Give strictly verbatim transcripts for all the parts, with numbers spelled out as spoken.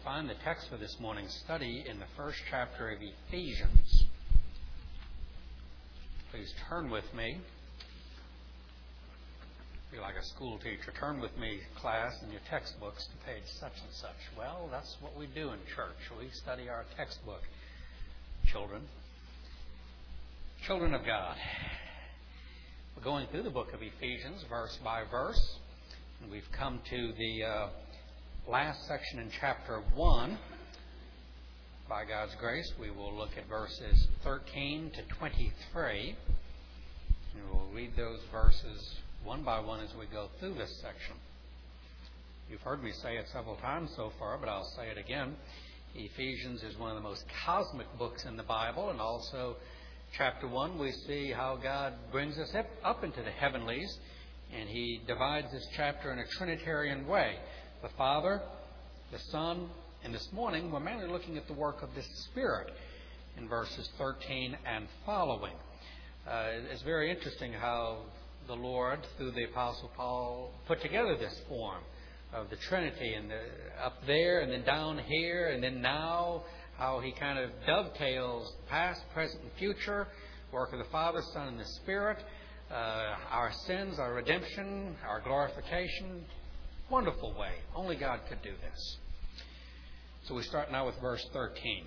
find the text for this morning's study in the first chapter of Ephesians. Please turn with me. I feel like a school teacher. Turn with me, class, in your textbooks to page such and such. Well, that's what we do in church. We study our textbook, children. Children of God. We're going through the book of Ephesians, verse by verse. And we've come to the uh, last section in chapter one. By God's grace, we will look at verses thirteen to twenty-three. And we'll read those verses one by one as we go through this section. You've heard me say it several times so far, but I'll say it again. Ephesians is one of the most cosmic books in the Bible, and also chapter one, we see how God brings us up into the heavenlies, and He divides this chapter in a Trinitarian way. The Father, the Son, and this morning we're mainly looking at the work of the Spirit in verses thirteen and following. Uh, it's very interesting how the Lord, through the Apostle Paul, put together this form of the Trinity, and the, up there and then down here and then now, how He kind of dovetails past, present, and future, work of the Father, Son, and the Spirit, uh, our sins, our redemption, our glorification. Wonderful way. Only God could do this. So we start now with verse thirteen.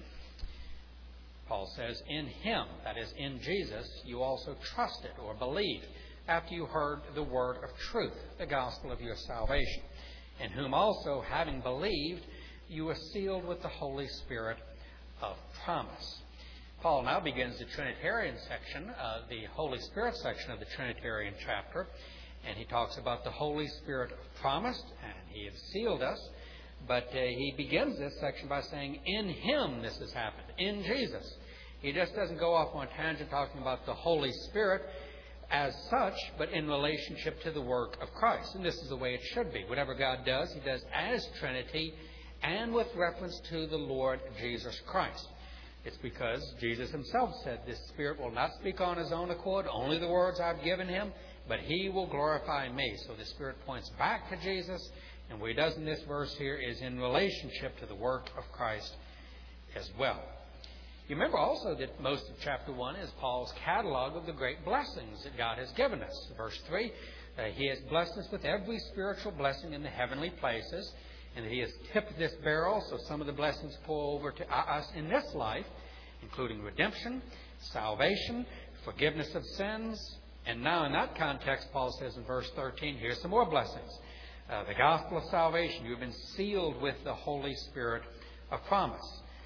Paul says, "In Him," that is, in Jesus, "you also trusted," or believed, "after you heard the word of truth, the gospel of your salvation, in whom also, having believed, you were sealed with the Holy Spirit of promise." Paul now begins the Trinitarian section, uh, the Holy Spirit section of the Trinitarian chapter, and he talks about the Holy Spirit of promise, and He has sealed us. But uh, he begins this section by saying, in Him this has happened, in Jesus. He just doesn't go off on a tangent talking about the Holy Spirit as such, but in relationship to the work of Christ. And this is the way it should be. Whatever God does, He does as Trinity and with reference to the Lord Jesus Christ. It's because Jesus Himself said, "This Spirit will not speak on His own accord, only the words I've given Him, but He will glorify Me." So the Spirit points back to Jesus, and what He does in this verse here is in relationship to the work of Christ as well. You remember also that most of chapter one is Paul's catalog of the great blessings that God has given us. Verse three, uh, He has blessed us with every spiritual blessing in the heavenly places, and that He has tipped this barrel so some of the blessings pour over to us in this life, including redemption, salvation, forgiveness of sins. And now in that context, Paul says in verse thirteen, here's some more blessings. Uh, the gospel of salvation, you've been sealed with the Holy Spirit of promise.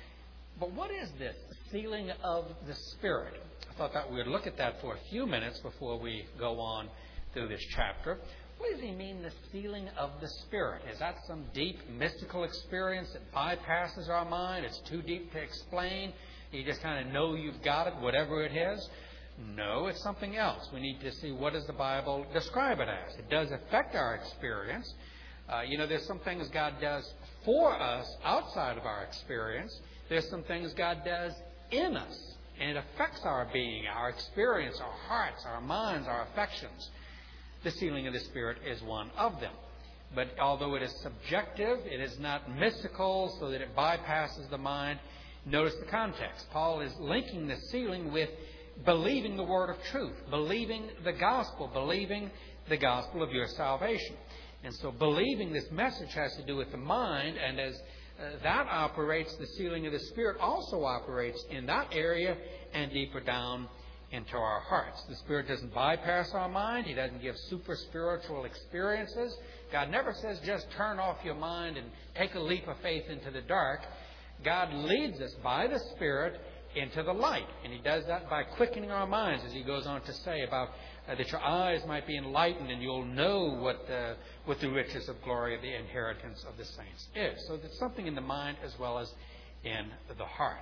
But what is this, the sealing of the Spirit? I thought that we would look at that for a few minutes before we go on through this chapter. What does he mean, the sealing of the Spirit? Is that some deep mystical experience that bypasses our mind? It's too deep to explain. You just kind of know you've got it, whatever it is. No, it's something else. We need to see, what does the Bible describe it as? It does affect our experience. Uh, you know, there's some things God does for us outside of our experience. There's some things God does in us, and it affects our being, our experience, our hearts, our minds, our affections. The sealing of the Spirit is one of them. But although it is subjective, it is not mystical so that it bypasses the mind. Notice the context. Paul is linking the sealing with believing the word of truth, believing the gospel, believing the gospel of your salvation. And so believing this message has to do with the mind, and as uh, that operates, the sealing of the Spirit also operates in that area and deeper down into our hearts. The Spirit doesn't bypass our mind. He doesn't give super spiritual experiences. God never says just turn off your mind and take a leap of faith into the dark. God leads us by the Spirit into the light. And He does that by quickening our minds, as He goes on to say about uh, that your eyes might be enlightened and you'll know what the, what the riches of glory of the inheritance of the saints is. So there's something in the mind as well as in the heart.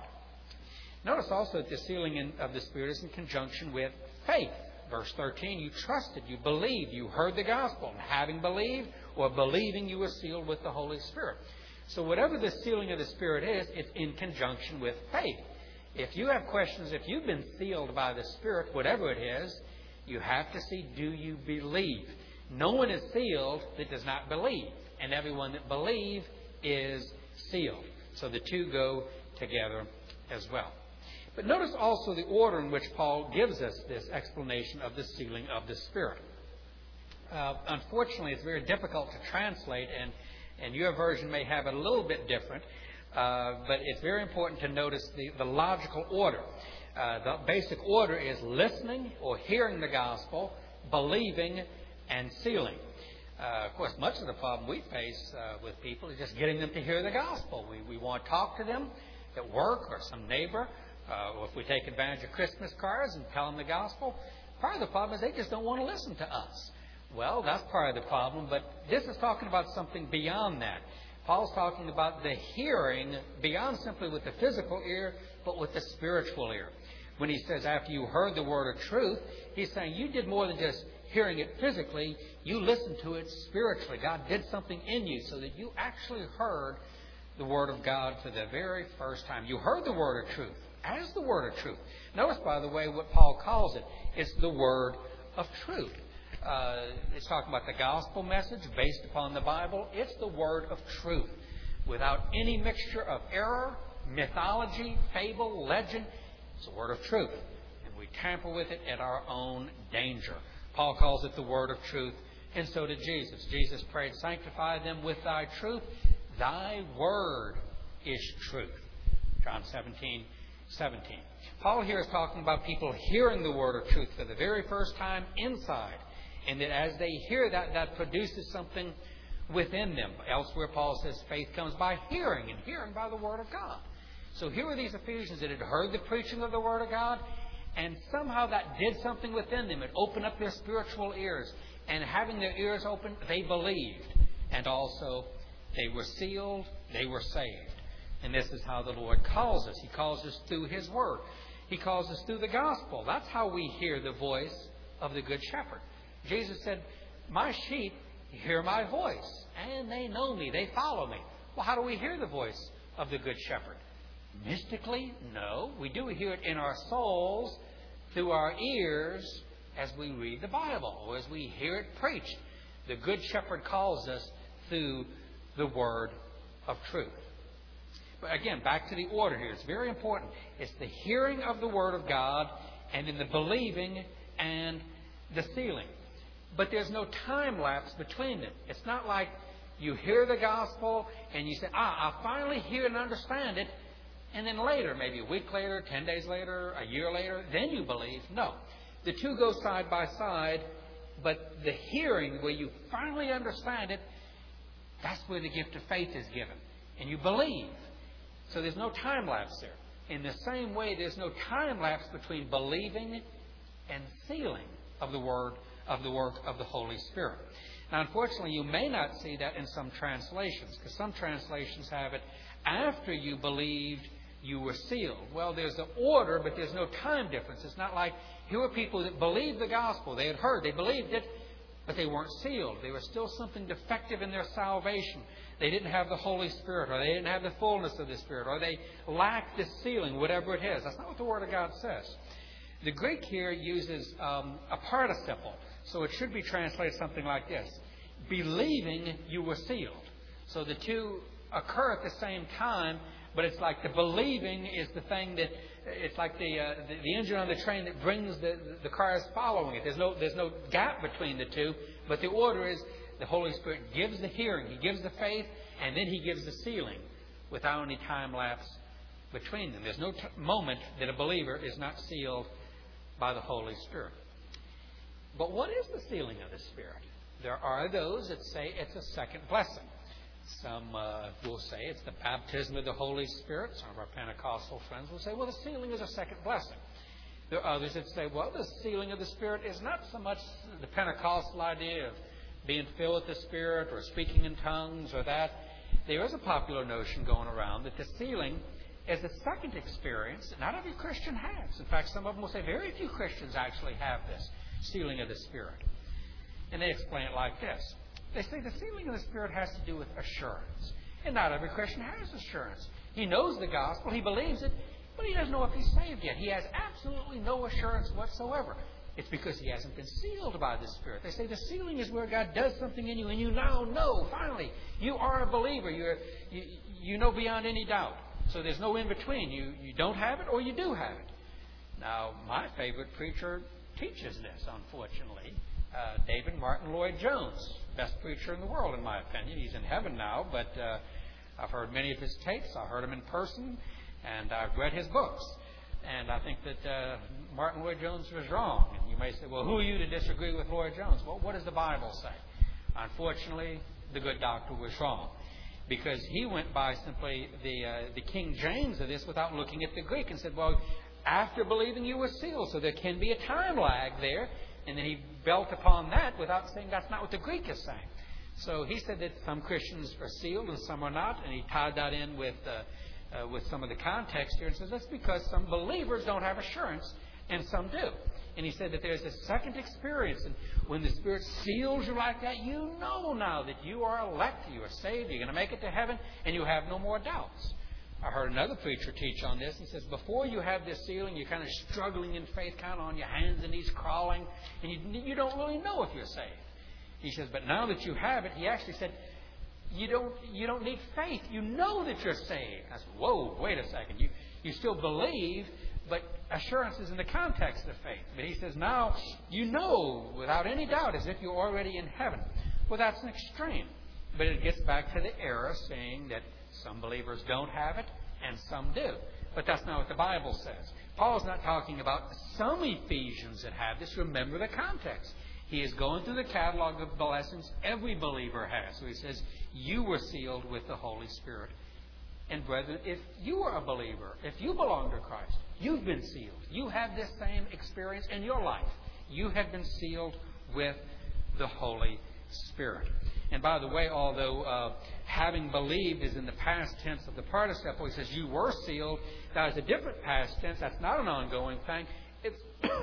Notice also that the sealing in, of the Spirit is in conjunction with faith. Verse thirteen, you trusted, you believed, you heard the gospel, and having believed or believing, you were sealed with the Holy Spirit. So whatever the sealing of the Spirit is, it's in conjunction with faith. If you have questions, if you've been sealed by the Spirit, whatever it is, you have to see, do you believe? No one is sealed that does not believe, and everyone that believes is sealed. So the two go together as well. But notice also the order in which Paul gives us this explanation of the sealing of the Spirit. Uh, unfortunately, it's very difficult to translate, and, and your version may have it a little bit different, uh, but it's very important to notice the, the logical order. Uh, the basic order is listening or hearing the gospel, believing, and sealing. Uh, of course, much of the problem we face uh, with people is just getting them to hear the gospel. We, we want to talk to them at work or some neighbor, uh, or if we take advantage of Christmas cards and tell them the gospel. Part of the problem is they just don't want to listen to us. Well, that's part of the problem, but this is talking about something beyond that. Paul's talking about the hearing beyond simply with the physical ear, but with the spiritual ear. When he says, after you heard the word of truth, he's saying you did more than just hearing it physically. You listened to it spiritually. God did something in you so that you actually heard the word of God for the very first time. You heard the word of truth as the word of truth. Notice, by the way, what Paul calls it. It's the word of truth. Uh, it's talking about the gospel message based upon the Bible. It's the word of truth without any mixture of error, mythology, fable, legend. It's the word of truth. And we tamper with it at our own danger. Paul calls it the word of truth, and so did Jesus. Jesus prayed, sanctify them with thy truth. Thy word is truth. John seventeen, seventeen. Paul here is talking about people hearing the word of truth for the very first time inside. And that as they hear that, that produces something within them. Elsewhere, Paul says faith comes by hearing, and hearing by the word of God. So here are these Ephesians that had heard the preaching of the word of God, and somehow that did something within them. It opened up their spiritual ears. And having their ears open, they believed. And also, they were sealed, they were saved. And this is how the Lord calls us. He calls us through His Word. He calls us through the gospel. That's how we hear the voice of the Good Shepherd. Jesus said, my sheep hear my voice, and they know me, they follow me. Well, how do we hear the voice of the Good Shepherd? Mystically? No. We do hear it in our souls through our ears as we read the Bible or as we hear it preached. The Good Shepherd calls us through the word of truth. But again, back to the order here. It's very important. It's the hearing of the word of God and in the believing and the sealing. But there's no time lapse between them. It's not like you hear the gospel and you say, ah, I finally hear and understand it. And then later, maybe a week later, ten days later, a year later, then you believe. No. The two go side by side, but the hearing, where you finally understand it, that's where the gift of faith is given. And you believe. So there's no time lapse there. In the same way, there's no time lapse between believing and sealing of the word of the work of the Holy Spirit. Now, unfortunately, you may not see that in some translations, because some translations have it, after you believed, you were sealed. Well, there's the order, but there's no time difference. It's not like here were people that believed the gospel. They had heard, they believed it, but they weren't sealed. There was still something defective in their salvation. They didn't have the Holy Spirit, or they didn't have the fullness of the Spirit, or they lacked the sealing, whatever it is. That's not what the Word of God says. The Greek here uses um, a participle, so it should be translated something like this. Believing, you were sealed. So the two occur at the same time, but it's like the believing is the thing that, it's like the uh, the, the engine on the train that brings the, the cars following it. There's no, there's no gap between the two, but the order is the Holy Spirit gives the hearing, He gives the faith, and then He gives the sealing without any time lapse between them. There's no t- moment that a believer is not sealed by the Holy Spirit. But what is the sealing of the Spirit? There are those that say it's a second blessing. Some uh, will say it's the baptism of the Holy Spirit. Some of our Pentecostal friends will say, well, the sealing is a second blessing. There are others that say, well, the sealing of the Spirit is not so much the Pentecostal idea of being filled with the Spirit or speaking in tongues or that. There is a popular notion going around that the sealing is a second experience that not every Christian has. In fact, some of them will say very few Christians actually have this sealing of the Spirit. And they explain it like this. They say the sealing of the Spirit has to do with assurance. And not every Christian has assurance. He knows the gospel, he believes it, but he doesn't know if he's saved yet. He has absolutely no assurance whatsoever. It's because he hasn't been sealed by the Spirit. They say the sealing is where God does something in you and you now know, finally, you are a believer. You're, you, you know beyond any doubt. So there's no in between. You, you don't have it or you do have it. Now, my favorite preacher teaches this, unfortunately. Uh, David Martin Lloyd Jones, best preacher in the world, in my opinion. He's in heaven now, but uh, I've heard many of his tapes. I heard him in person, and I've read his books. And I think that uh, Martin Lloyd Jones was wrong. And you may say, well, who are you to disagree with Lloyd Jones? Well, what does the Bible say? Unfortunately, the good doctor was wrong, because he went by simply the uh, the King James of this without looking at the Greek and said, well, after believing you were sealed, so there can be a time lag there. And then he built upon that without saying that's not what the Greek is saying. So he said that some Christians are sealed and some are not, and he tied that in with uh, uh, with some of the context here and says that's because some believers don't have assurance and some do. And he said that there's a second experience, and when the Spirit seals you like that, you know now that you are elect, you are saved, you're going to make it to heaven, and you have no more doubts. I heard another preacher teach on this. He says, before you have this sealing, you're kind of struggling in faith, kind of on your hands and knees, crawling, and you, you don't really know if you're saved. He says, but now that you have it, he actually said, you don't you don't need faith. You know that you're saved. I said, whoa, wait a second. You, you still believe, but assurance is in the context of faith. But he says, now you know without any doubt as if you're already in heaven. Well, that's an extreme. But it gets back to the error saying that some believers don't have it, and some do. But that's not what the Bible says. Paul's not talking about some Ephesians that have this. Remember the context. He is going through the catalog of blessings every believer has. So he says, you were sealed with the Holy Spirit. And brethren, if you are a believer, if you belong to Christ, you've been sealed. You have this same experience in your life. You have been sealed with the Holy Spirit. And by the way, although uh, having believed is in the past tense of the participle, he says you were sealed. That is a different past tense. That's not an ongoing thing. It's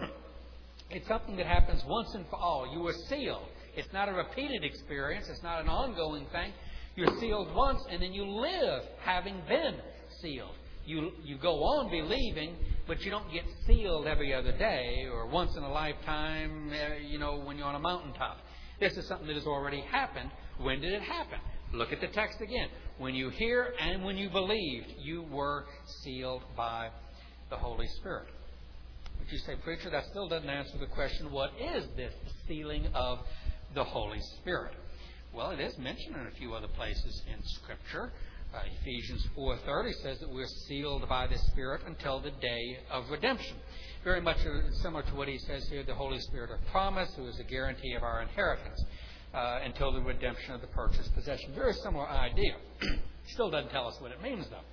it's something that happens once and for all. You were sealed. It's not a repeated experience. It's not an ongoing thing. You're sealed once, and then you live having been sealed. You you go on believing, but you don't get sealed every other day or once in a lifetime, you know, when you're on a mountaintop. This is something that has already happened. When did it happen? Look at the text again. When you hear and when you believed, you were sealed by the Holy Spirit. But you say, preacher, that still doesn't answer the question, what is this sealing of the Holy Spirit? Well, it is mentioned in a few other places in Scripture. Uh, Ephesians four thirty says that we're sealed by the Spirit until the day of redemption. Very much similar to what he says here, the Holy Spirit of promise, who is a guarantee of our inheritance uh, until the redemption of the purchased possession. Very similar idea. Still doesn't tell us what it means, though.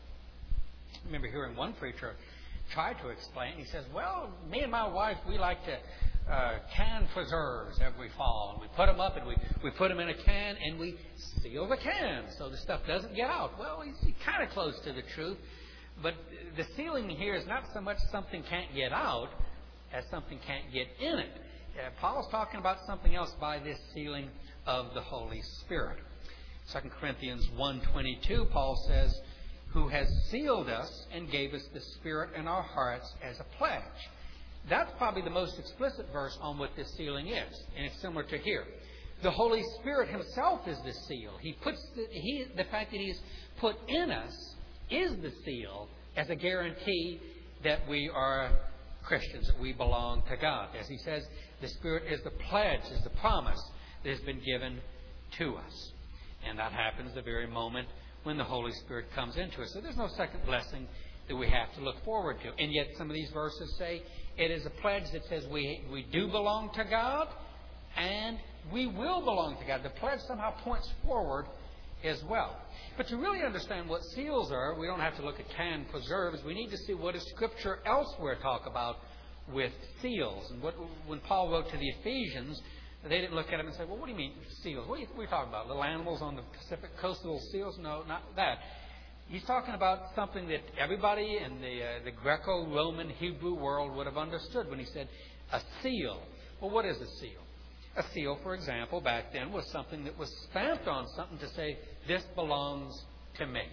I remember hearing one preacher try to explain. He says, well, me and my wife, we like to uh, can preserves every fall. And we put them up and we, we put them in a can and we seal the can so the stuff doesn't get out. Well, he's kind of close to the truth. But the sealing here is not so much something can't get out as something can't get in it. Uh, Paul's talking about something else by this sealing of the Holy Spirit. Second Corinthians one twenty-two, Paul says, who has sealed us and gave us the Spirit in our hearts as a pledge. That's probably the most explicit verse on what this sealing is. And it's similar to here. The Holy Spirit himself is the seal. He puts the, he, the fact that he's put in us is the seal as a guarantee that we are Christians, that we belong to God. As he says, the Spirit is the pledge, is the promise that has been given to us. And that happens the very moment when the Holy Spirit comes into us. So there's no second blessing that we have to look forward to. And yet some of these verses say it is a pledge that says we, we do belong to God and we will belong to God. The pledge somehow points forward as well. But to really understand what seals are, we don't have to look at canned preserves. We need to see what does Scripture elsewhere talk about with seals. And what, when Paul wrote to the Ephesians, they didn't look at them and say, well, what do you mean seals? What are, you, what are you talking about? Little animals on the Pacific coast, little seals? No, not that. He's talking about something that everybody in the, uh, the Greco-Roman Hebrew world would have understood when he said a seal. Well, what is a seal? A seal, for example, back then was something that was stamped on something to say, this belongs to me.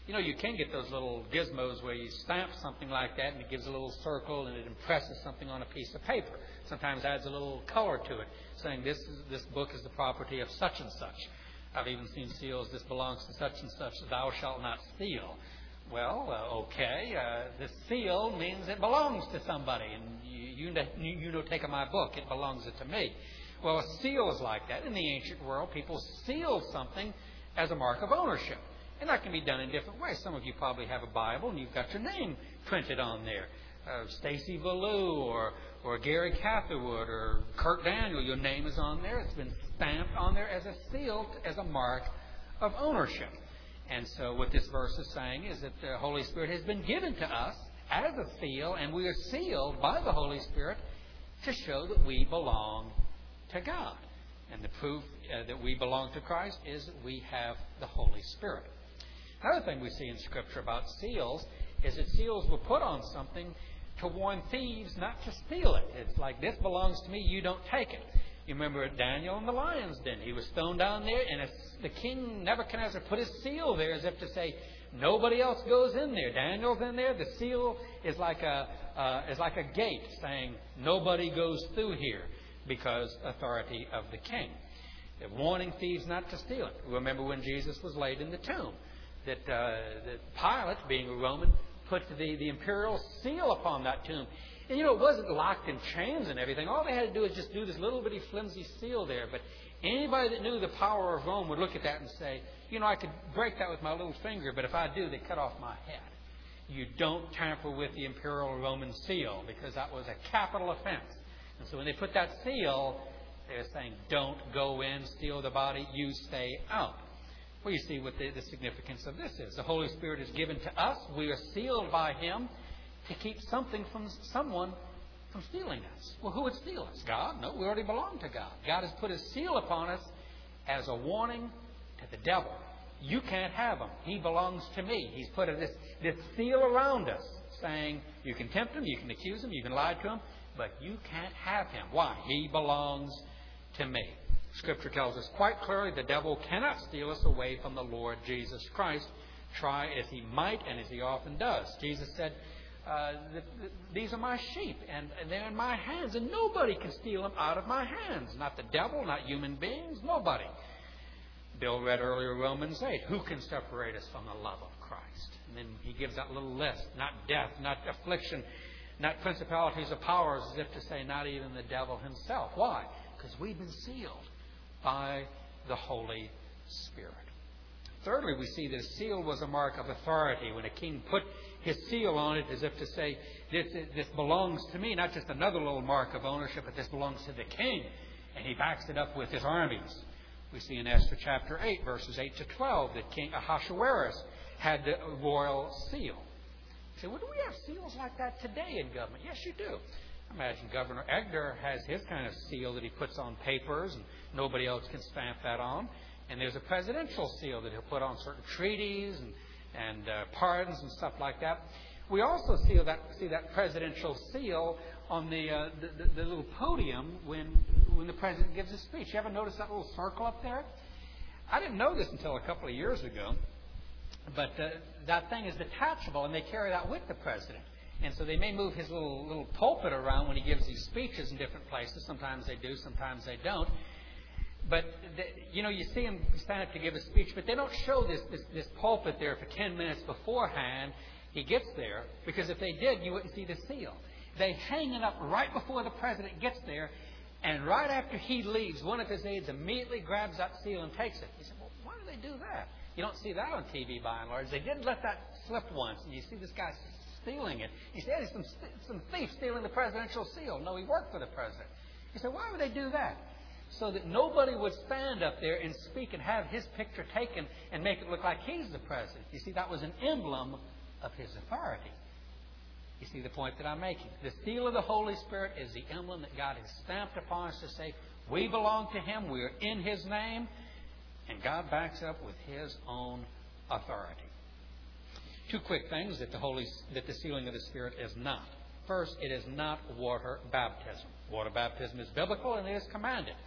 You know, you can get those little gizmos where you stamp something like that and it gives a little circle and it impresses something on a piece of paper. Sometimes adds a little color to it, saying this is, this book is the property of such and such. I've even seen seals, this belongs to such and such, thou shalt not steal. Well, uh, okay, uh, the seal means it belongs to somebody, and you, you, you know, take my book, it belongs to me. Well, a seal is like that. In the ancient world, people seal something as a mark of ownership. And that can be done in different ways. Some of you probably have a Bible and you've got your name printed on there. Uh, Stacy Ballou or, or Gary Catherwood or Kurt Daniel, your name is on there. It's been stamped on there as a seal, as a mark of ownership. And so what this verse is saying is that the Holy Spirit has been given to us as a seal, and we are sealed by the Holy Spirit to show that we belong to God. And the proof uh, that we belong to Christ is that we have the Holy Spirit. Another thing we see in Scripture about seals is that seals were put on something to warn thieves not to steal it. It's like, this belongs to me, you don't take it. You remember Daniel in the lion's den. He was thrown down there, and the king Nebuchadnezzar put his seal there as if to say, nobody else goes in there. Daniel's in there. The seal is like a uh, is like a gate saying, nobody goes through here, because authority of the king. They're warning thieves not to steal it. Remember when Jesus was laid in the tomb, that, uh, that Pilate, being a Roman, put the, the imperial seal upon that tomb. And, you know, it wasn't locked in chains and everything. All they had to do was just do this little bitty flimsy seal there. But anybody that knew the power of Rome would look at that and say, you know, I could break that with my little finger, but if I do, they cut off my head. You don't tamper with the imperial Roman seal, because that was a capital offense. And so when they put that seal, they're saying, don't go in, steal the body, you stay out. Well, you see what the, the significance of this is. The Holy Spirit is given to us. We are sealed by Him to keep something from someone from stealing us. Well, who would steal us? God? No, we already belong to God. God has put His seal upon us as a warning to the devil. You can't have him. He belongs to me. He's put this, this seal around us saying, you can tempt him, you can accuse him, you can lie to him, but you can't have him. Why? He belongs to me. Scripture tells us quite clearly the devil cannot steal us away from the Lord Jesus Christ, try as he might and as he often does. Jesus said, uh, th- th- these are my sheep, and, and they're in my hands, and nobody can steal them out of my hands. Not the devil, not human beings, nobody. Bill read earlier Romans eight. Who can separate us from the love of Christ? And then he gives that little list. Not death, not affliction, not principalities or powers, as if to say not even the devil himself. Why? Because we've been sealed by the Holy Spirit. Thirdly, we see that a seal was a mark of authority. When a king put his seal on it, as if to say, this, this belongs to me, not just another little mark of ownership, but this belongs to the king. And he backs it up with his armies. We see in Esther chapter eight, verses eight to twelve, that King Ahasuerus had the royal seal. You say, well, do we have seals like that today in government? Yes, you do. Imagine Governor Edgar has his kind of seal that he puts on papers, and nobody else can stamp that on. And there's a presidential seal that he'll put on certain treaties and, and uh, pardons and stuff like that. We also see that, see that presidential seal on the, uh, the, the, the little podium when, when the president gives his speech. You ever notice that little circle up there? I didn't know this until a couple of years ago. But uh, that thing is detachable, and they carry that with the president. And so they may move his little little pulpit around when he gives these speeches in different places. Sometimes they do, sometimes they don't. But, the, you know, you see him stand up to give a speech, but they don't show this, this, this pulpit there for ten minutes beforehand he gets there, because if they did, you wouldn't see the seal. They hang it up right before the president gets there, and right after he leaves, one of his aides immediately grabs that seal and takes it. You say, well, why do they do that? You don't see that on T V by and large. They did let that slip once, and you see this guy stealing it. You say, there's some, some thief stealing the presidential seal. No, he worked for the president. You say, why would they do that? So that nobody would stand up there and speak and have his picture taken and make it look like he's the president. You see, that was an emblem of his authority. You see the point that I'm making. The seal of the Holy Spirit is the emblem that God has stamped upon us to say, we belong to Him, we are in His name, and God backs up with His own authority. Two quick things that the Holy, that the sealing of the Spirit is not. First, it is not water baptism. Water baptism is biblical and it is commanded.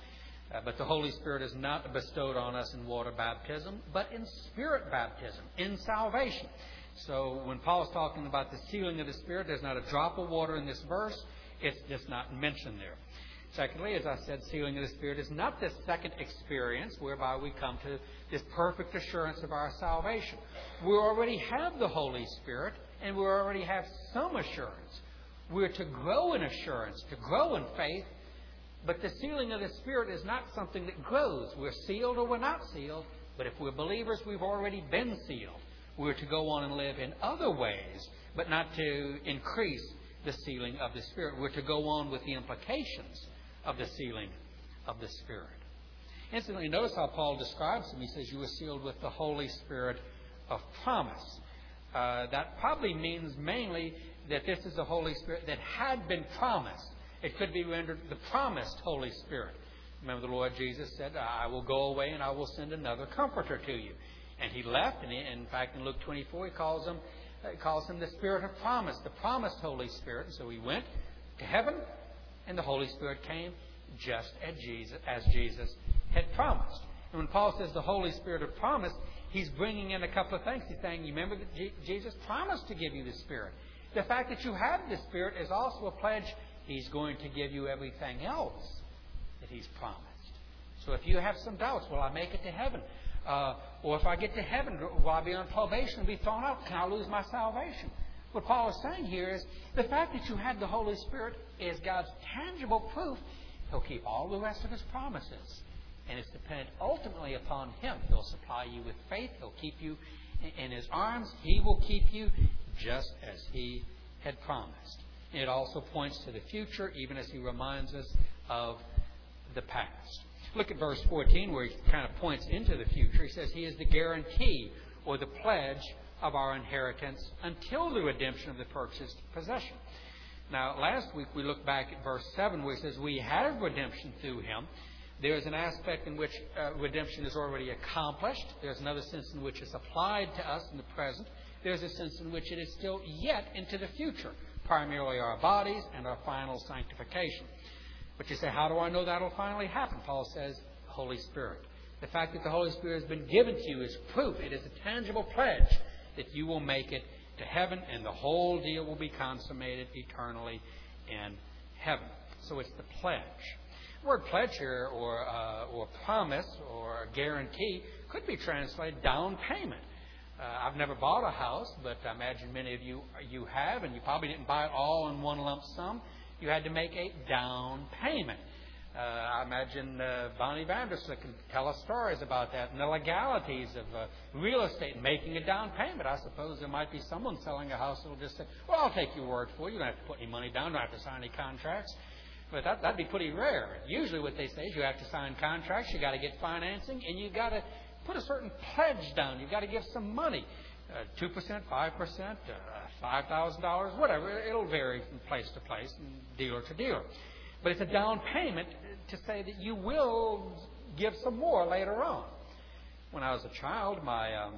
Uh, but the Holy Spirit is not bestowed on us in water baptism, but in Spirit baptism, in salvation. So when Paul is talking about the sealing of the Spirit, there's not a drop of water in this verse. It's just not mentioned there. Secondly, as I said, sealing of the Spirit is not this second experience whereby we come to this perfect assurance of our salvation. We already have the Holy Spirit, and we already have some assurance. We're to grow in assurance, to grow in faith, but the sealing of the Spirit is not something that grows. We're sealed or we're not sealed, but if we're believers, we've already been sealed. We're to go on and live in other ways, but not to increase the sealing of the Spirit. We're to go on with the implications of the sealing of the Spirit. Incidentally, notice how Paul describes him. He says, you were sealed with the Holy Spirit of promise. Uh, that probably means mainly that this is the Holy Spirit that had been promised. It could be rendered the promised Holy Spirit. Remember the Lord Jesus said, I will go away and I will send another comforter to you. And he left, and he, in fact in Luke twenty-four he calls him, uh, calls him the Spirit of promise, the promised Holy Spirit. And so he went to heaven, and the Holy Spirit came just as Jesus, as Jesus had promised. And when Paul says the Holy Spirit of promise, he's bringing in a couple of things. He's saying, you remember that G- Jesus promised to give you the Spirit. The fact that you have the Spirit is also a pledge. He's going to give you everything else that He's promised. So if you have some doubts, will I make it to heaven? Uh, or if I get to heaven, will I be on probation and be thrown out? Can I lose my salvation? What Paul is saying here is the fact that you had the Holy Spirit is God's tangible proof. He'll keep all the rest of His promises. And it's dependent ultimately upon Him. He'll supply you with faith. He'll keep you in His arms. He will keep you just as He had promised. It also points to the future, even as he reminds us of the past. Look at verse fourteen, where he kind of points into the future. He says, He is the guarantee or the pledge of our inheritance until the redemption of the purchased possession. Now, last week we looked back at verse seven, where he says, we have redemption through Him. There's an aspect in which uh, redemption is already accomplished. There's another sense in which it's applied to us in the present. There's a sense in which it is still yet into the future. Primarily our bodies and our final sanctification. But you say, how do I know that will finally happen? Paul says, Holy Spirit. The fact that the Holy Spirit has been given to you is proof. It is a tangible pledge that you will make it to heaven and the whole deal will be consummated eternally in heaven. So it's the pledge. The word pledge here, or, uh, or promise, or guarantee, could be translated down payment. Uh, I've never bought a house, but I imagine many of you you have, and you probably didn't buy it all in one lump sum. You had to make a down payment. Uh, I imagine uh, Bonnie Vanderslick can tell us stories about that and the legalities of uh, real estate making a down payment. I suppose there might be someone selling a house that will just say, well, I'll take your word for it. You don't have to put any money down. You don't have to sign any contracts. But that, that'd be pretty rare. Usually what they say is you have to sign contracts, you got to get financing, and you got to put a certain pledge down. You've got to give some money. Uh, two percent, five percent, uh, five thousand dollars, whatever. It'll vary from place to place and dealer to dealer. But it's a down payment to say that you will give some more later on. When I was a child, my um,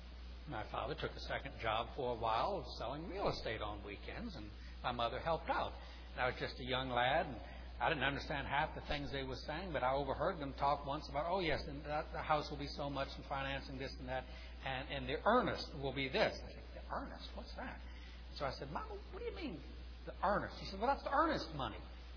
my father took a second job for a while selling real estate on weekends, and my mother helped out. And I was just a young lad, and I didn't understand half the things they were saying, but I overheard them talk once about, oh, yes, and that, the house will be so much in financing, this and that, and, and the earnest will be this. I said, the earnest? What's that? So I said, Mom, what do you mean, the earnest? She said, well, that's the earnest money.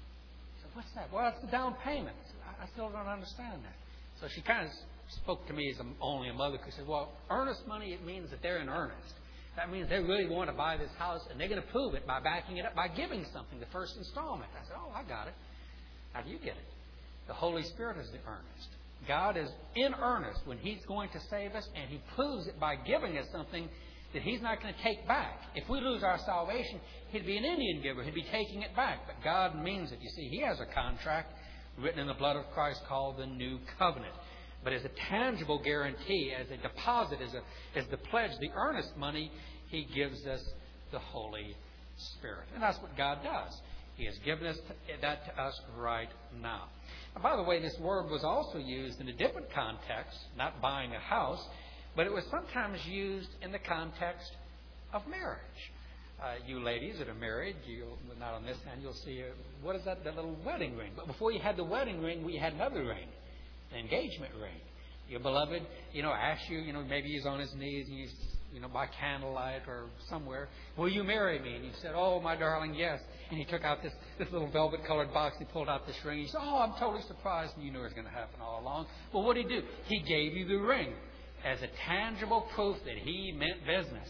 I said, what's that? Well, that's the down payment. I, said, I, I still don't understand that. So she kind of spoke to me as a, only a mother could say, well, earnest money, it means that they're in earnest. That means they really want to buy this house, and they're going to prove it by backing it up, by giving something, the first installment. I said, oh, I got it. How do you get it? The Holy Spirit is the earnest. God is in earnest when He's going to save us, and He proves it by giving us something that He's not going to take back. If we lose our salvation, He'd be an Indian giver. He'd be taking it back. But God means it. You see, He has a contract written in the blood of Christ called the New Covenant. But as a tangible guarantee, as a deposit, as, a, as the pledge, the earnest money, He gives us the Holy Spirit. And that's what God does. He has given us that to us right now. And by the way, this word was also used in a different context, not buying a house, but it was sometimes used in the context of marriage. Uh, you ladies that are married, you not on this hand, you'll see, uh, what is that, that little wedding ring? But before you had the wedding ring, we had another ring. the engagement ring. Your beloved, you know, asks you, you know, maybe he's on his knees and he's, you know, by candlelight or somewhere, will you marry me? And you said, oh, my darling, yes. And he took out this, this little velvet-colored box. He pulled out this ring. He said, oh, I'm totally surprised. And you knew it was going to happen all along. Well, what did he do? He gave you the ring as a tangible proof that he meant business.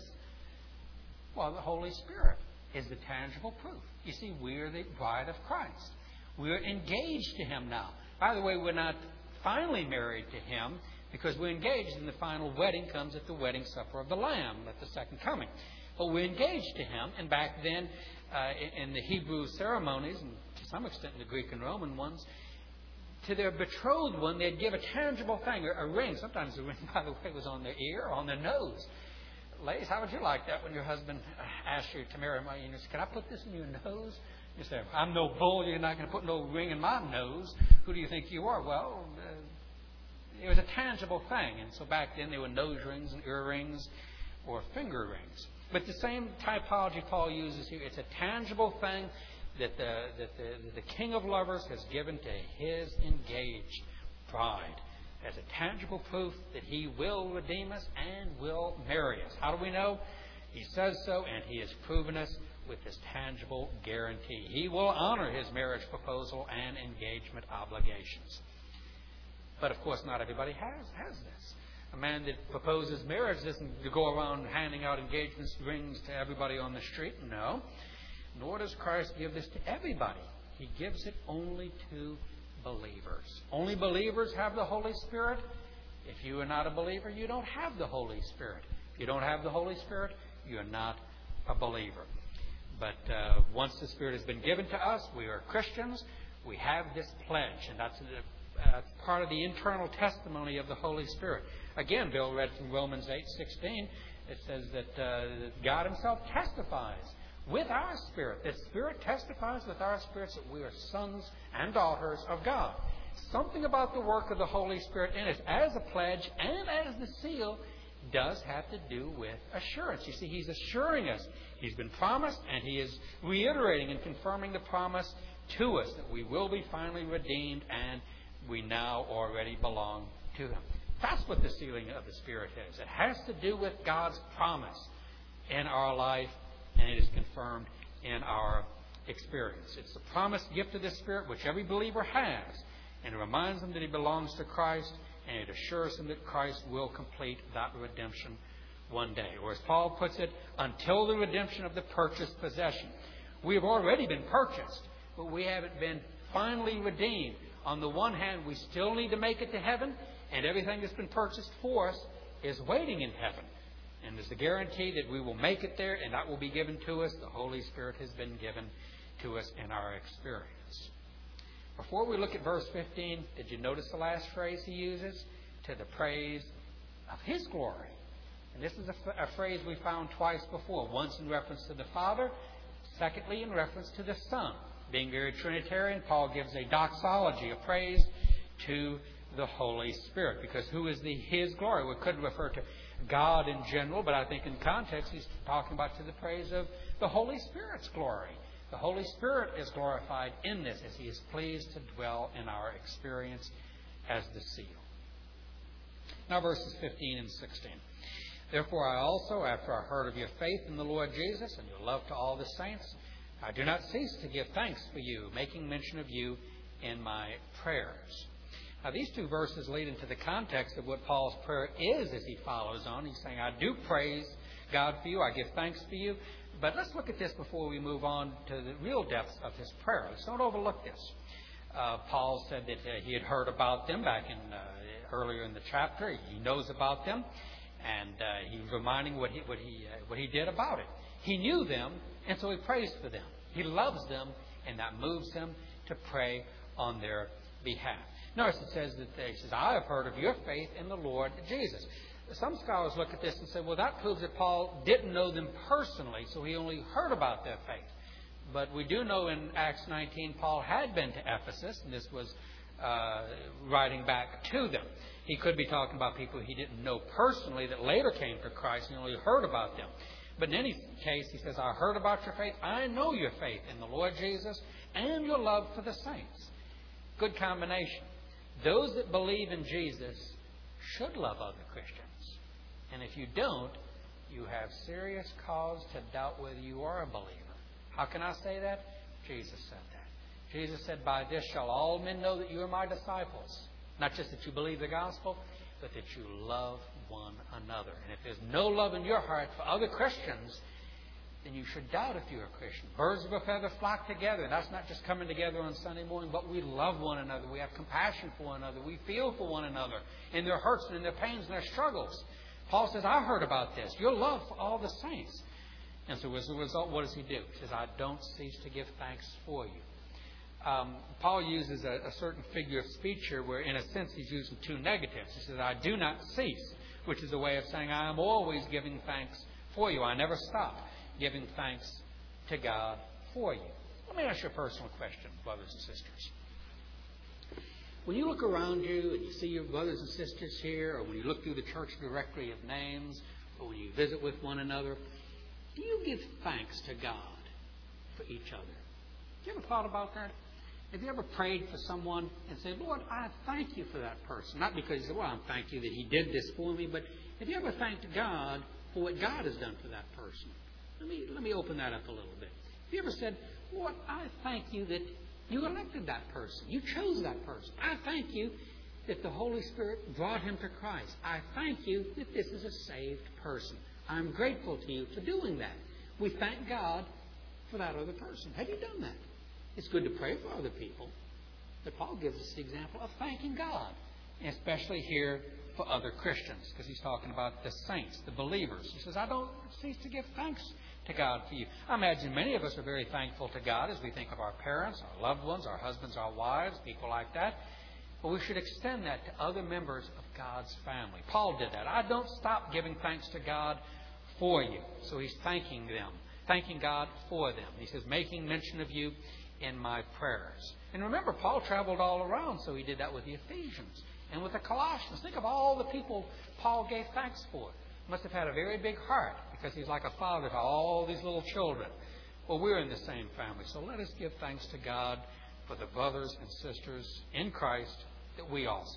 Well, the Holy Spirit is the tangible proof. You see, we're the bride of Christ. We're engaged to Him now. By the way, we're not finally married to Him because we're engaged, and the final wedding comes at the wedding supper of the Lamb, at the second coming. But we're engaged to Him, and back then, uh, in the Hebrew ceremonies, and to some extent in the Greek and Roman ones, to their betrothed one, they'd give a tangible thing, a, a ring. Sometimes the ring, by the way, was on their ear or on their nose. Ladies, how would you like that when your husband asked you to marry him? You know, can I put this in your nose? You say, I'm no bull. You're not going to put no ring in my nose. Who do you think you are? Well, uh, it was a tangible thing. And so back then there were nose rings and earrings or finger rings. But the same typology Paul uses here. It's a tangible thing that the, that the, the King of Lovers has given to His engaged bride as a tangible proof that He will redeem us and will marry us. How do we know? He says so, and He has proven us with this tangible guarantee. He will honor His marriage proposal and engagement obligations. But of course, not everybody has, has this. A man that proposes marriage doesn't go around handing out engagement rings to everybody on the street. No. Nor does Christ give this to everybody. He gives it only to believers. Only believers have the Holy Spirit. If you are not a believer, you don't have the Holy Spirit. If you don't have the Holy Spirit, you are not a believer. But uh, once the Spirit has been given to us, we are Christians. We have this pledge, and that's uh, part of the internal testimony of the Holy Spirit. Again, Bill read from Romans eight sixteen. It says that uh, God Himself testifies with our spirit. The Spirit testifies with our spirits that we are sons and daughters of God. Something about the work of the Holy Spirit in us as a pledge and as the seal does have to do with assurance. You see, He's assuring us. He's been promised, and He is reiterating and confirming the promise to us that we will be finally redeemed and we now already belong to Him. That's what the sealing of the Spirit is. It has to do with God's promise in our life, and it is confirmed in our experience. It's the promised gift of the Spirit which every believer has, and it reminds them that he belongs to Christ, and it assures them that Christ will complete that redemption one day. Or as Paul puts it, until the redemption of the purchased possession. We have already been purchased, but we haven't been finally redeemed. On the one hand, we still need to make it to heaven, and everything that's been purchased for us is waiting in heaven. And there's a guarantee that we will make it there, and that will be given to us. The Holy Spirit has been given to us in our experience. Before we look at verse fifteen, did you notice the last phrase he uses? To the praise of His glory. And this is a, a phrase we found twice before. Once in reference to the Father, secondly in reference to the Son. Being very Trinitarian, Paul gives a doxology, a praise to the Holy Spirit. Because who is the His glory? We could refer to God in general, but I think in context he's talking about to the praise of the Holy Spirit's glory. The Holy Spirit is glorified in this as He is pleased to dwell in our experience as the seal. Now verses fifteen and sixteen. Therefore I also, after I heard of your faith in the Lord Jesus and your love to all the saints, I do not cease to give thanks for you, making mention of you in my prayers. Now, these two verses lead into the context of what Paul's prayer is as he follows on. He's saying, I do praise God for you. I give thanks for you. But let's look at this before we move on to the real depths of his prayer. Let's don't overlook this. Uh, Paul said that uh, he had heard about them back in uh, earlier in the chapter. He knows about them. And uh, he was reminding what he, what, he, uh, what he did about it. He knew them, and so he prays for them. He loves them, and that moves him to pray on their behalf. Notice it says that he says, I have heard of your faith in the Lord Jesus. Some scholars look at this and say, well, that proves that Paul didn't know them personally, so he only heard about their faith. But we do know in Acts nineteen, Paul had been to Ephesus, and this was uh, writing back to them. He could be talking about people he didn't know personally that later came to Christ, and he only heard about them. But in any case, he says, I heard about your faith. I know your faith in the Lord Jesus and your love for the saints. Good combination. those that believe in Jesus should love other Christians. And if you don't, you have serious cause to doubt whether you are a believer. How can I say that? Jesus said that. Jesus said, by this shall all men know that you are my disciples. Not just that you believe the gospel, but that you love one another. And if there's no love in your heart for other Christians, then you should doubt if you're a Christian. Birds of a feather flock together. That's not just coming together on Sunday morning, but we love one another. We have compassion for one another. We feel for one another in their hurts and in their pains and their struggles. Paul says, I heard about this. Your love for all the saints. And so as a result, what does he do? He says, I don't cease to give thanks for you. Um, Paul uses a, a certain figure of speech here where, in a sense, he's using two negatives. He says, I do not cease, which is a way of saying I am always giving thanks for you. I never stop giving thanks to God for you. Let me ask you a personal question, brothers and sisters. When you look around you and you see your brothers and sisters here, or when you look through the church directory of names, or when you visit with one another, do you give thanks to God for each other? Have you ever thought about that? Have you ever prayed for someone and said, Lord, I thank you for that person? Not because you said, well, I thank you that he did this for me, but have you ever thanked God for what God has done for that person? Let me, let me open that up a little bit. Have you ever said, Lord, I thank you that you elected that person. You chose that person. I thank you that the Holy Spirit brought him to Christ. I thank you that this is a saved person. I'm grateful to you for doing that. We thank God for that other person. Have you done that? It's good to pray for other people. But Paul gives us the example of thanking God, especially here for other Christians, because he's talking about the saints, the believers. He says, I don't cease to give thanks to God for you. I imagine many of us are very thankful to God as we think of our parents, our loved ones, our husbands, our wives, people like that. But we should extend that to other members of God's family. Paul did that. I don't stop giving thanks to God for you. So he's thanking them, thanking God for them. He says, making mention of you in my prayers. And remember, Paul traveled all around, so he did that with the Ephesians and with the Colossians. Think of all the people Paul gave thanks for. Must have had a very big heart, because he's like a father to all these little children. Well, we're in the same family, so let us give thanks to God for the brothers and sisters in Christ that we also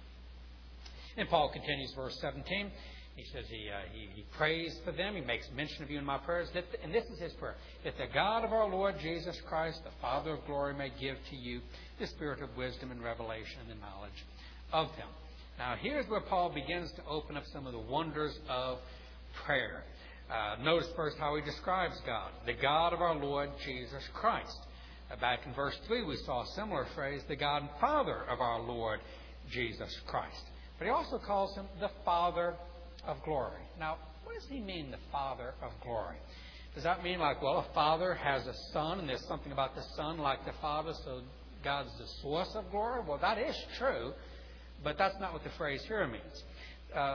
have. And Paul continues, verse seventeen. He says he, uh, he, he prays for them. He makes mention of you in my prayers. That, and this is his prayer. That the God of our Lord Jesus Christ, the Father of glory, may give to you the spirit of wisdom and revelation and the knowledge of him. Now, here's where Paul begins to open up some of the wonders of prayer. Uh, notice first how he describes God. The God of our Lord Jesus Christ. Uh, back in verse three, we saw a similar phrase, the God and Father of our Lord Jesus Christ. But he also calls him the Father of glory. Now, what does he mean, the Father of glory? Does that mean like, well, a father has a son, and there's something about the son like the father, so God's the source of glory? Well, that is true, but that's not what the phrase here means. Uh,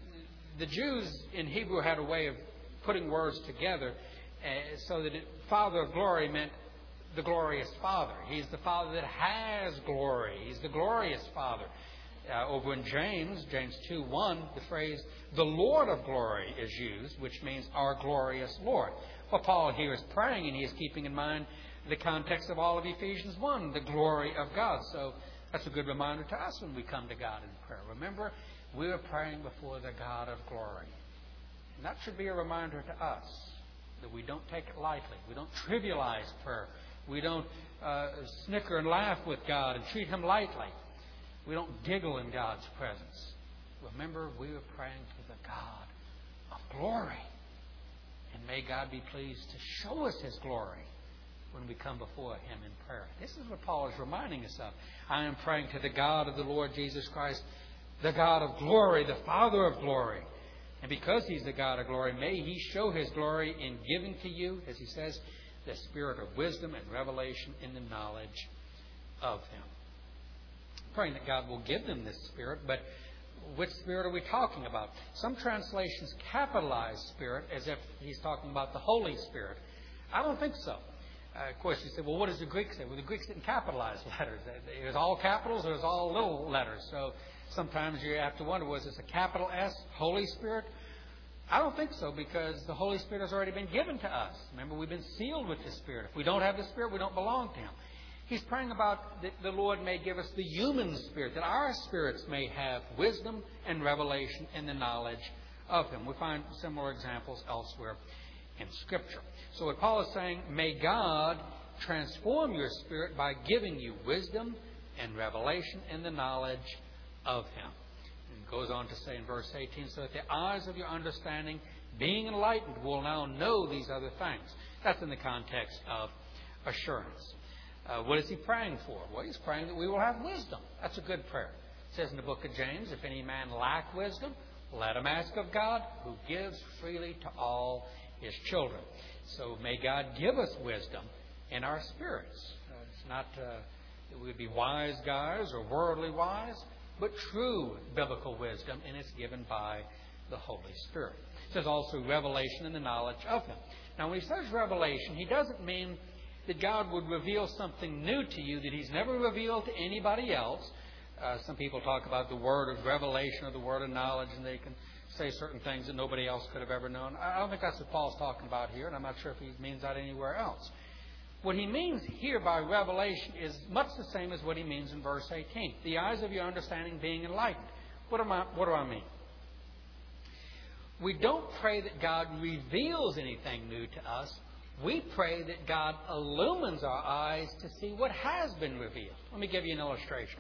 the Jews in Hebrew had a way of putting words together uh, so that it, Father of glory meant the glorious Father. He's the Father that has glory. He's the glorious Father. Uh, over in James, James two one, the phrase, the Lord of glory is used, which means our glorious Lord. Well, Paul here is praying, and he is keeping in mind the context of all of Ephesians one, the glory of God. So that's a good reminder to us when we come to God in prayer. Remember, we are praying before the God of glory. And that should be a reminder to us that we don't take it lightly. We don't trivialize prayer. We don't uh, snicker and laugh with God and treat Him lightly. We don't giggle in God's presence. Remember, we are praying to the God of glory. And may God be pleased to show us His glory when we come before Him in prayer. This is what Paul is reminding us of. I am praying to the God of the Lord Jesus Christ, the God of glory, the Father of glory. And because He's the God of glory, may He show His glory in giving to you, as He says, the spirit of wisdom and revelation in the knowledge of Him. Praying that God will give them this spirit, but which spirit are we talking about? Some translations capitalize spirit as if he's talking about the Holy Spirit. I don't think so. Uh, of course, you say, well, what does the Greek say? Well, the Greeks didn't capitalize letters. It was all capitals or it was all little letters. So sometimes you have to wonder, was this a capital S, Holy Spirit? I don't think so, because the Holy Spirit has already been given to us. Remember, we've been sealed with the Spirit. If we don't have the Spirit, we don't belong to Him. He's praying about that the Lord may give us the human spirit, that our spirits may have wisdom and revelation and the knowledge of Him. We find similar examples elsewhere in Scripture. So what Paul is saying, may God transform your spirit by giving you wisdom and revelation and the knowledge of Him. And goes on to say in verse eighteen, so that the eyes of your understanding, being enlightened, will now know these other things. That's in the context of assurance. Uh, what is he praying for? Well, he's praying that we will have wisdom. That's a good prayer. It says in the book of James, if any man lack wisdom, let him ask of God, who gives freely to all His children. So may God give us wisdom in our spirits. Uh, it's not uh, that we would be wise guys or worldly wise, but true biblical wisdom, and it's given by the Holy Spirit. It says also revelation and the knowledge of Him. Now, when he says revelation, he doesn't mean that God would reveal something new to you that He's never revealed to anybody else. Uh, some people talk about the word of revelation or the word of knowledge, and they can say certain things that nobody else could have ever known. I don't think that's what Paul's talking about here, and I'm not sure if he means that anywhere else. What he means here by revelation is much the same as what he means in verse eighteen. The eyes of your understanding being enlightened. What, am I, what do I mean? We don't pray that God reveals anything new to us. We pray that God illumines our eyes to see what has been revealed. Let me give you an illustration.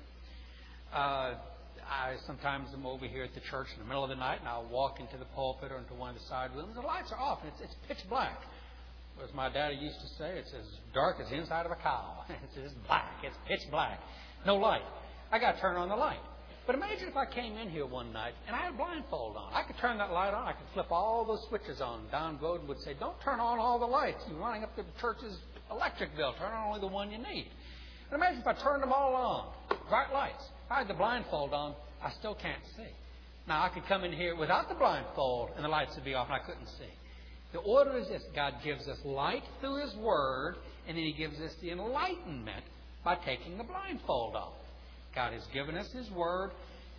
Uh, I sometimes am over here at the church in the middle of the night, and I'll walk into the pulpit or into one of the side rooms. The lights are off, and it's, it's pitch black. As my daddy used to say, it's as dark as the inside of a cow. It's just black. It's pitch black. No light. I got to turn on the light. But imagine if I came in here one night and I had a blindfold on. I could turn that light on. I could flip all those switches on. Don Bowden would say, don't turn on all the lights. You're running up the church's electric bill. Turn on only the one you need. But imagine if I turned them all on. Bright lights. If I had the blindfold on, I still can't see. Now, I could come in here without the blindfold and the lights would be off and I couldn't see. The order is this. God gives us light through His Word, and then He gives us the enlightenment by taking the blindfold off. God has given us His Word,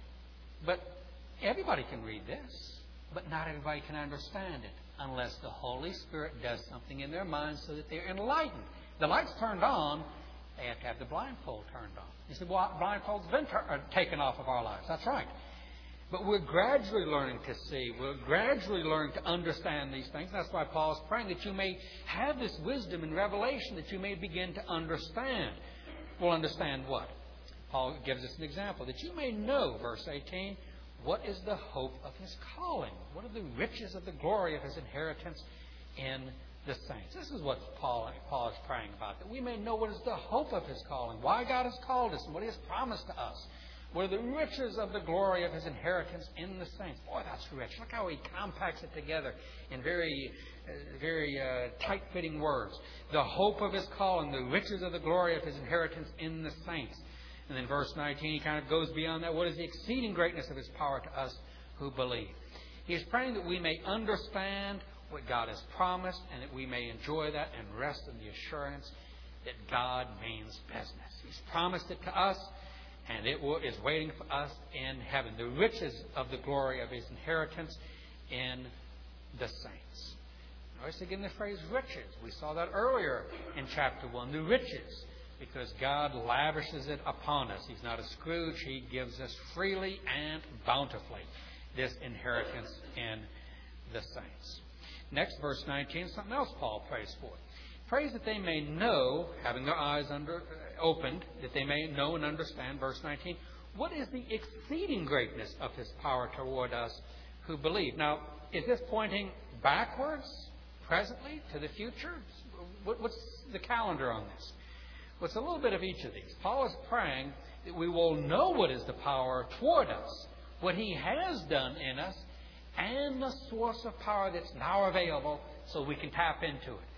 but everybody can read this, but not everybody can understand it unless the Holy Spirit does something in their minds so that they're enlightened. The light's turned on, they have to have the blindfold turned on. You say, well, blindfold's been tur- taken off of our lives. That's right. But we're gradually learning to see. We're gradually learning to understand these things. That's why Paul is praying that you may have this wisdom and revelation, that you may begin to understand. Well, understand what? Paul gives us an example. That you may know, verse eighteen, what is the hope of His calling? What are the riches of the glory of His inheritance in the saints? This is what Paul, Paul is praying about. That we may know what is the hope of His calling. Why God has called us and what He has promised to us. What are the riches of the glory of His inheritance in the saints? Boy, that's rich. Look how he compacts it together in very, uh, very uh, tight-fitting words. The hope of His calling, the riches of the glory of His inheritance in the saints. And then verse nineteen, he kind of goes beyond that. What is the exceeding greatness of His power to us who believe? He is praying that we may understand what God has promised and that we may enjoy that and rest in the assurance that God means business. He's promised it to us, and it is waiting for us in heaven. The riches of the glory of His inheritance in the saints. Notice again the phrase riches. We saw that earlier in chapter one. The riches. Because God lavishes it upon us. He's not a Scrooge. He gives us freely and bountifully this inheritance in the saints. Next, verse nineteen, something else Paul prays for. Prays that they may know, having their eyes under, uh, opened, that they may know and understand, verse nineteen, what is the exceeding greatness of His power toward us who believe. Now, is this pointing backwards, presently, to the future? What's the calendar on this? Well, it's a little bit of each of these. Paul is praying that we will know what is the power toward us, what He has done in us, and the source of power that's now available so we can tap into it.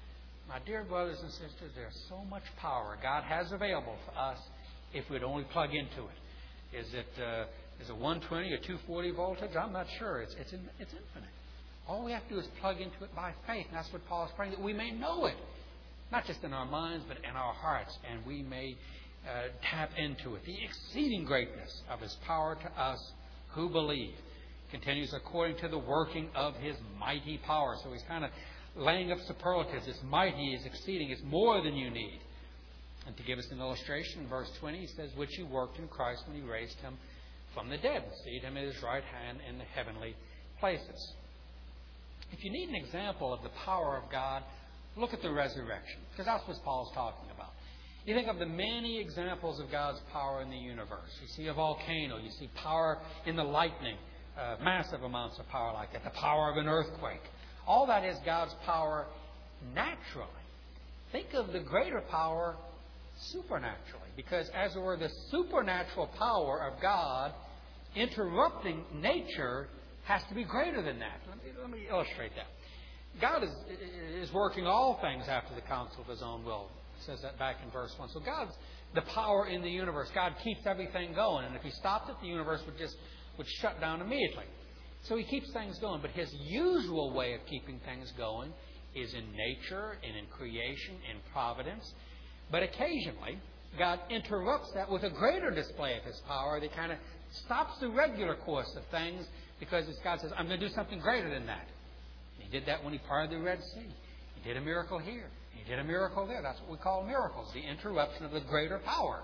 My dear brothers and sisters, there's so much power God has available for us if we'd only plug into it. Is it uh, is it one twenty or two forty voltage? I'm not sure. It's it's, in, it's infinite. All we have to do is plug into it by faith. And that's what Paul is praying, that we may know it. Not just in our minds, but in our hearts. And we may uh, tap into it. The exceeding greatness of His power to us who believe. Continues according to the working of His mighty power. So he's kind of laying up superlatives. It's mighty, it's exceeding, it's more than you need. And to give us an illustration, in verse twenty, he says, which He worked in Christ when He raised Him from the dead, and seated Him at His right hand in the heavenly places. If you need an example of the power of God, look at the resurrection, because that's what Paul's talking about. You think of the many examples of God's power in the universe. You see a volcano, you see power in the lightning, uh, massive amounts of power like that, the power of an earthquake. All that is God's power naturally. Think of the greater power supernaturally, because as it were, the supernatural power of God interrupting nature has to be greater than that. Let me, let me illustrate that. God is, is working all things after the counsel of His own will. It says that back in verse one. So God's the power in the universe. God keeps everything going. And if He stopped it, the universe would just would shut down immediately. So He keeps things going. But His usual way of keeping things going is in nature and in creation, in providence. But occasionally, God interrupts that with a greater display of His power that kind of stops the regular course of things, because God says, I'm going to do something greater than that. He did that when He parted the Red Sea. He did a miracle here. He did a miracle there. That's what we call miracles, the interruption of the greater power.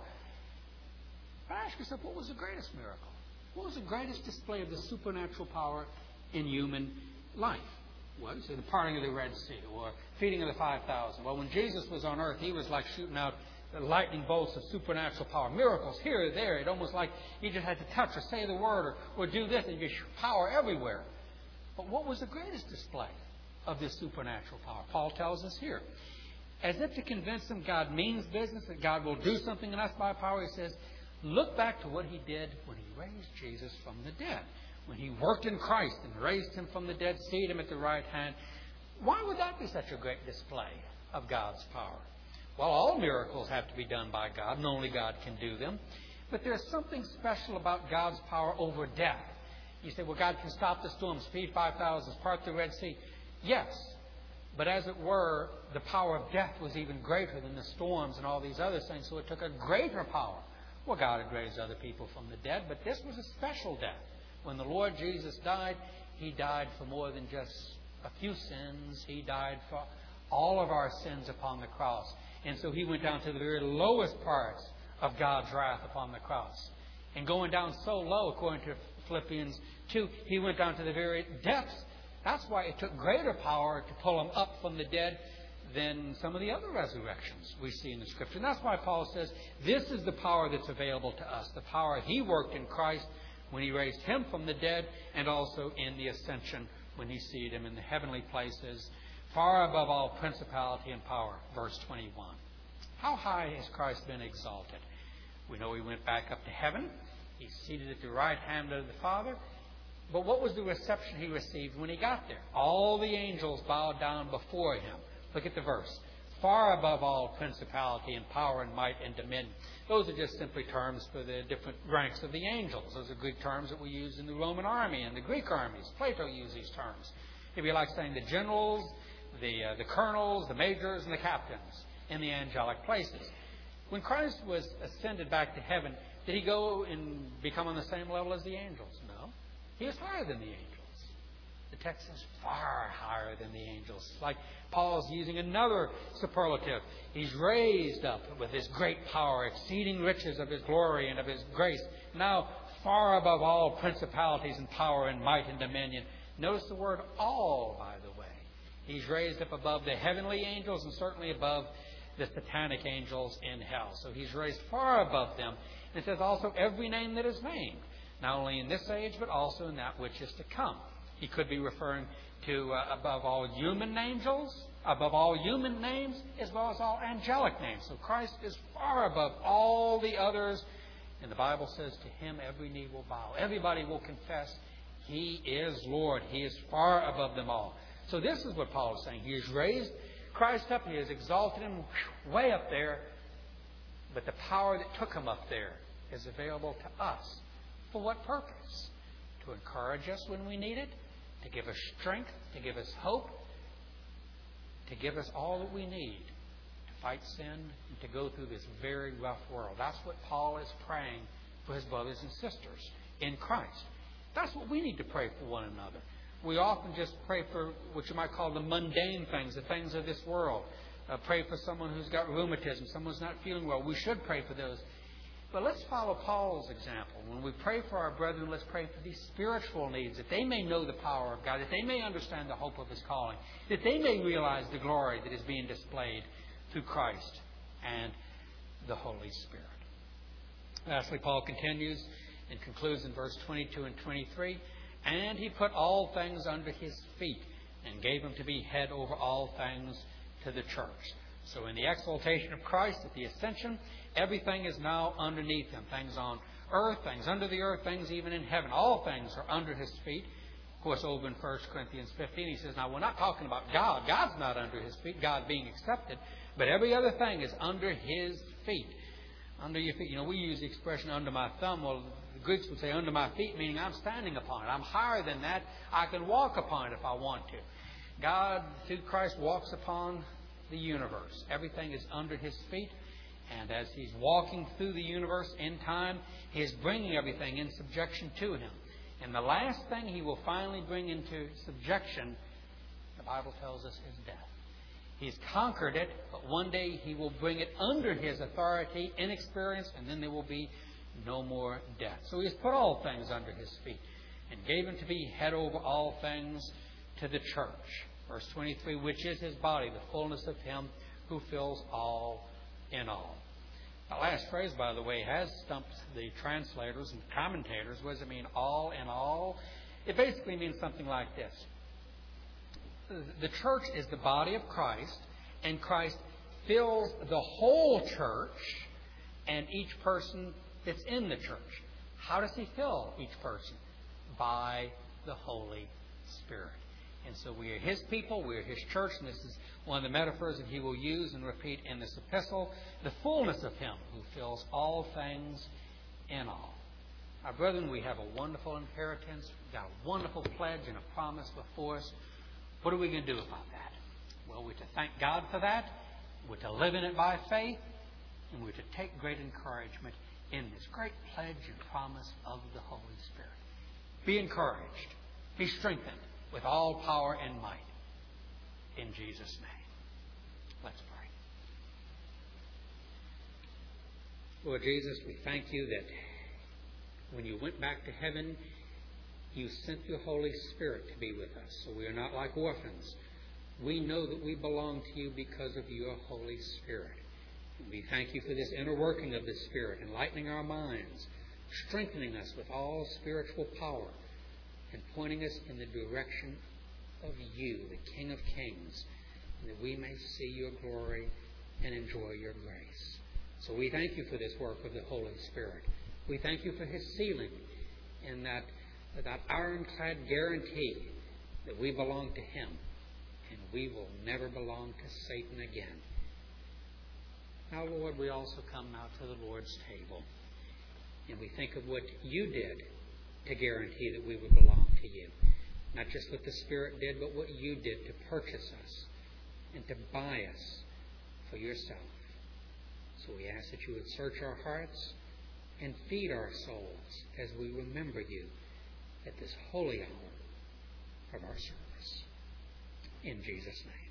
But ask yourself, what was the greatest miracle? What was the greatest display of the supernatural power in human life? Well, you say the parting of the Red Sea or feeding of the five thousand. Well, when Jesus was on earth, He was like shooting out the lightning bolts of supernatural power. Miracles here or there. It almost like He just had to touch or say the word or, or do this, and just power everywhere. But what was the greatest display of this supernatural power? Paul tells us here. As if to convince them God means business, that God will do something in us by power, he says, look back to what He did when He raised Jesus from the dead. When He worked in Christ and raised Him from the dead, seated Him at the right hand. Why would that be such a great display of God's power? Well, all miracles have to be done by God, and only God can do them. But there's something special about God's power over death. You say, well, God can stop the storms, feed five thousand, part the Red Sea. Yes, but as it were, the power of death was even greater than the storms and all these other things, so it took a greater power. Well, God had raised other people from the dead, but this was a special death. When the Lord Jesus died, He died for more than just a few sins. He died for all of our sins upon the cross. And so He went down to the very lowest parts of God's wrath upon the cross. And going down so low, according to Philippians two, He went down to the very depths. That's why it took greater power to pull Him up from the dead than some of the other resurrections we see in the Scripture. And that's why Paul says this is the power that's available to us. The power He worked in Christ when He raised Him from the dead, and also in the ascension when He seated Him in the heavenly places, far above all principality and power. Verse twenty-one. How high has Christ been exalted? We know He went back up to heaven. He's seated at the right hand of the Father. But what was the reception He received when He got there? All the angels bowed down before Him. Look at the verse. Far above all principality and power and might and dominion. Those are just simply terms for the different ranks of the angels. Those are Greek terms that we use in the Roman army and the Greek armies. Plato used these terms. It'd be like saying the generals, the uh, the colonels, the majors, and the captains in the angelic places. When Christ was ascended back to heaven, did He go and become on the same level as the angels? No. He was higher than the angels. The text says far higher than the angels. Like Paul's using another superlative. He's raised up with His great power, exceeding riches of His glory and of His grace. Now far above all principalities and power and might and dominion. Notice the word all, by the way. He's raised up above the heavenly angels and certainly above the satanic angels in hell. So He's raised far above them. And it says also every name that is named. Not only in this age, but also in that which is to come. He could be referring to uh, above all human angels, above all human names, as well as all angelic names. So Christ is far above all the others. And the Bible says to Him every knee will bow. Everybody will confess He is Lord. He is far above them all. So this is what Paul is saying. He has raised Christ up. He has exalted Him way up there. But the power that took Him up there is available to us. For what purpose? To encourage us when we need it. To give us strength. To give us hope. To give us all that we need to fight sin and to go through this very rough world. That's what Paul is praying for his brothers and sisters in Christ. That's what we need to pray for one another. We often just pray for what you might call the mundane things, the things of this world. uh, pray for someone who's got rheumatism, someone's not feeling well. We should pray for those. But let's follow Paul's example. When we pray for our brethren, let's pray for these spiritual needs, that they may know the power of God, that they may understand the hope of His calling, that they may realize the glory that is being displayed through Christ and the Holy Spirit. Lastly, Paul continues and concludes in verse twenty-two and twenty-three, and he put all things under his feet and gave him to be head over all things to the church. So in the exaltation of Christ at the ascension, everything is now underneath Him. Things on earth, things under the earth, things even in heaven. All things are under His feet. Of course, over in First Corinthians fifteen, he says, now we're not talking about God. God's not under His feet, God being accepted. But every other thing is under His feet. Under your feet. You know, we use the expression under my thumb. Well, the Greeks would say under my feet, meaning I'm standing upon it. I'm higher than that. I can walk upon it if I want to. God, through Christ, walks upon the universe. Everything is under His feet. And as He's walking through the universe in time, He is bringing everything in subjection to Him. And the last thing He will finally bring into subjection, the Bible tells us, is death. He's conquered it, but one day He will bring it under His authority in experience, and then there will be no more death. So He has put all things under His feet and gave Him to be head over all things to the church. Verse twenty-three, which is His body, the fullness of Him who fills all in all. The last phrase, by the way, has stumped the translators and commentators. What does it mean, all in all? It basically means something like this. The church is the body of Christ, and Christ fills the whole church and each person that's in the church. How does He fill each person? By the Holy Spirit. And so we are His people, we are His church, and this is one of the metaphors that He will use and repeat in this epistle. The fullness of Him who fills all things in all. Our brethren, we have a wonderful inheritance. We've got a wonderful pledge and a promise before us. What are we going to do about that? Well, we're to thank God for that. We're to live in it by faith. And we're to take great encouragement in this great pledge and promise of the Holy Spirit. Be encouraged. Be strengthened with all power and might. In Jesus' name. Let's pray. Lord Jesus, we thank You that when You went back to heaven, You sent Your Holy Spirit to be with us. So we are not like orphans. We know that we belong to You because of Your Holy Spirit. And we thank You for this inner working of the Spirit, enlightening our minds, strengthening us with all spiritual power, and pointing us in the direction of You, the King of Kings, and that we may see Your glory and enjoy Your grace. So we thank You for this work of the Holy Spirit. We thank You for His sealing in that, that ironclad guarantee that we belong to Him and we will never belong to Satan again. Now, Lord, we also come now to the Lord's table, and we think of what You did to guarantee that we would belong to You. Not just what the Spirit did, but what You did to purchase us and to buy us for Yourself. So we ask that You would search our hearts and feed our souls as we remember You at this holy hour of our service. In Jesus' name.